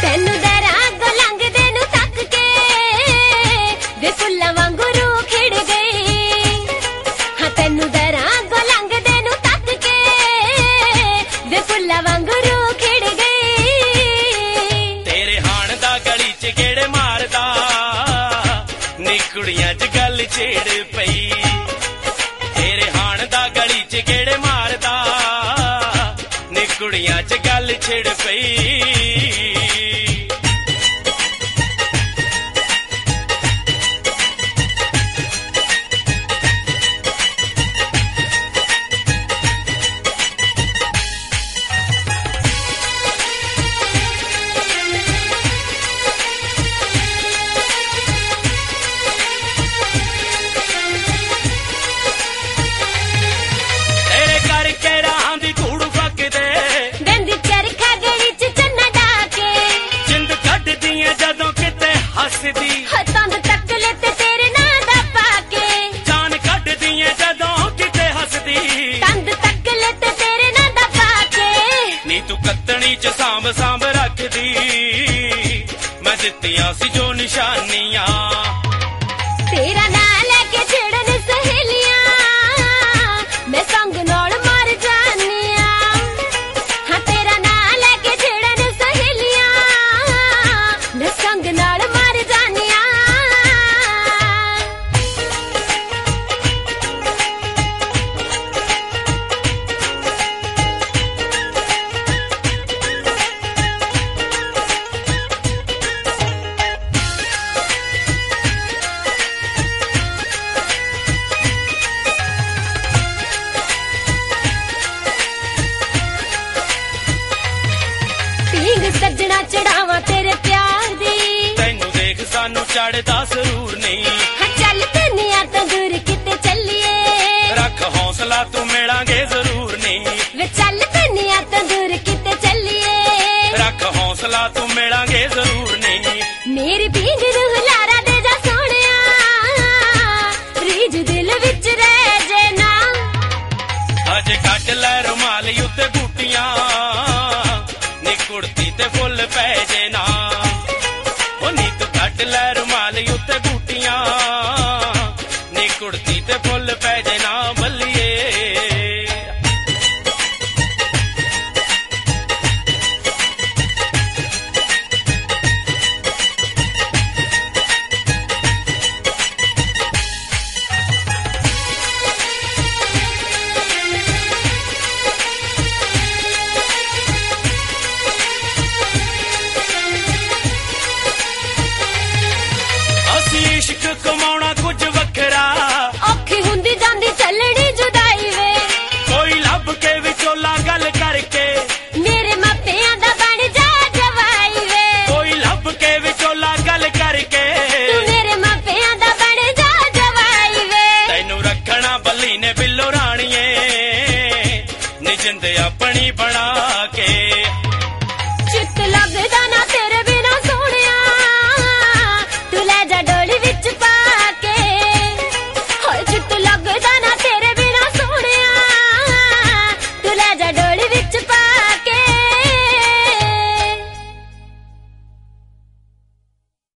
ਤੈਨੂੰ ਦਰਾਂ ਅੱਗੋਂ ਲੰਘਦੇ ਨੂੰ ਤੱਕ ਕੇ ਵੇ ਫੁੱਲਾਂ ਵਾਂਗੂ ਰੂਹ ਖਿੜ ਗਈ। ਹਾਂ ਤੈਨੂੰ ਦਰਾਂ ਅੱਗੋਂ ਲੰਘਦੇ ਨੂੰ ਤੱਕ ਕੇ ਵੇ ਫੁੱਲਾਂ ਵਾਂਗੂ ਰੂਹ ਖਿੜ ਗਈ। ਤੇਰੇ ਹਾਣ ਦਾ ਗਲੀ ਚ ਗੇੜੇ ਮਾਰਦਾ ਨੀ ਕੁੜੀਆਂ ਚ ਗੱਲ ਛੇੜ ਪਈ। ਤੇਰੇ ਹਾਣ ਦਾ ਗਲੀ ਚ ਗੇੜੇ ਮਾਰਦਾ ਨੀ ਕੁੜੀਆਂ ਚ ਗੱਲ ਛੇੜ ਪਈ। ਤੰਦ ਤੱਕ ਲੈ ਤੇ ਤੇਰੇ ਨਾਂ ਦਾ ਪਾ ਕੇ ਜਾਨ ਕੱਢਦੀ ਐ ਜਦੋਂ ਕਿਤੇ ਹੱਸਦੀ। ਤੰਦ ਤੱਕ ਲੈ ਤੇ ਤੇਰੇ ਨਾਂ ਦਾ ਪਾ ਕੇ ਨੀ ਤੂੰ ਕੱਤਣੀ ਚ ਸਾਂਭ ਸਾਂਭ ਰੱਖਦੀ ਮੈਂ ਦਿੱਤੀਆਂ ਸੀ ਜੋ ਨਿਸ਼ਾਨੀਆਂ। ਤੇਰਾ ਨਾਂ ਲੈ ਕੇ ਛੇੜਨ ਸਹੇਲੀਆਂ ਮੈਂ ਸੰਗ ਨਾਲ ਮਰ ਜਾਨੀਆਂ। ਹਾਂ ਤੇਰਾ ਨਾਂ ਲੈ ਕੇ ਛੇੜਨ ਸਹੇਲੀਆਂ ਮੈਂ ਸੰਗ ਨਾਲ ਮਰ ਜਾਨੀਆਂ। ਸੱਜਣਾ ਚੜਾਵਾਂ ਤੇਰੇ ਪਿਆਰ ਦੀ ਤੈਨੂੰ ਦੇਖ ਸਾਨੂੰ ਚੜਦਾ ਸਰੂਰ ਨਹੀਂ। ਹਾਂ ਚੱਲ ਤੈਨੀਆਂ ਤੋਂ ਦੂਰ ਕਿਤੇ ਚੱਲੀਏ ਰੱਖ ਹੌਸਲਾ ਤੂੰ ਮਿਲਾਂਗੇ ਜ਼ਰੂਰ ਨਹੀਂ। ਵੇ ਚੱਲ ਤੈਨੀਆਂ ਤੋਂ ਦੂਰ ਕਿਤੇ ਚੱਲੀਏ ਰੱਖ ਹੌਸਲਾ ਤੂੰ ਮਿਲਾਂਗੇ ਜ਼ਰੂਰ ਨਹੀਂ। ਮੇਰੀ ਪੀਂਘ ਨੂੰ ਹੁਲਾਰਾ ਦੇ ਜਾ ਸੋਹਣਿਆ ਰੀਝ ਦਿਲ ਵਿੱਚ ਰਹਿ ਜੇ ਨਾ। ਅੱਜ ਕੱਢ ਲੈ ਰੁਮਾਲ ਉੱਤੇ ਬੂਟੀਆਂ ਨੀ ਕੁੜਤੀ ਤੇ ਫੁੱਲ ਪੈ ਜੇ ਨਾ। ਉਹ ਨੀ ਤੂੰ ਕੱਢ ਲੈ ਰੁਮਾਲ ਉੱਤੇ ਬੂਟੀਆਂ ਨੀ ਕੁੜਤੀ ਤੇ ਫੁੱਲ ਪੈ ਜੇ ਨਾ ਬੱਲੀਏ। ਇਸ਼ਕ ਕਮਾਉਣਾ ਕੁਝ ਵੱਖਰਾ ਔਖੀ ਹੁੰਦੀ ਜਾਂਦੀ ਚੱਲਣੀ ਜੁਦਾਈ ਵੇ ਕੋਈ ਲੱਭ ਕੇ ਵਿਚੋਲਾ ਗੱਲ ਕਰਕੇ ਮੇਰੇ ਮਾਪਿਆਂ ਦਾ ਬਣ ਜਾ ਜਵਾਈ ਵੇ। ਕੋਈ ਲੱਭ ਕੇ ਵਿਚੋਲਾ ਗੱਲ ਕਰਕੇ ਤੂੰ ਮੇਰੇ ਮਾਪਿਆਂ ਦਾ ਬਣ ਜਾ ਜਵਾਈ ਵੇ। ਤੈਨੂੰ ਰੱਖਣਾ ਬੱਲੀ ਨੇ ਬਿੱਲੋ ਰਾਣੀਏ ਨੀ ਜਿੰਦ ਆਪਣੀ ਬਣਾ ਕੇ। ਚਿੱਤ ਲੱਗਦਾ ਨਾ ਤੇਰੇ ਬਿਨਾ ਸੋਹਣਿਆ ਤੂੰ ਲੈ ਜਾ ਡੋਲੀ ਵਿੱਚ ਪਾ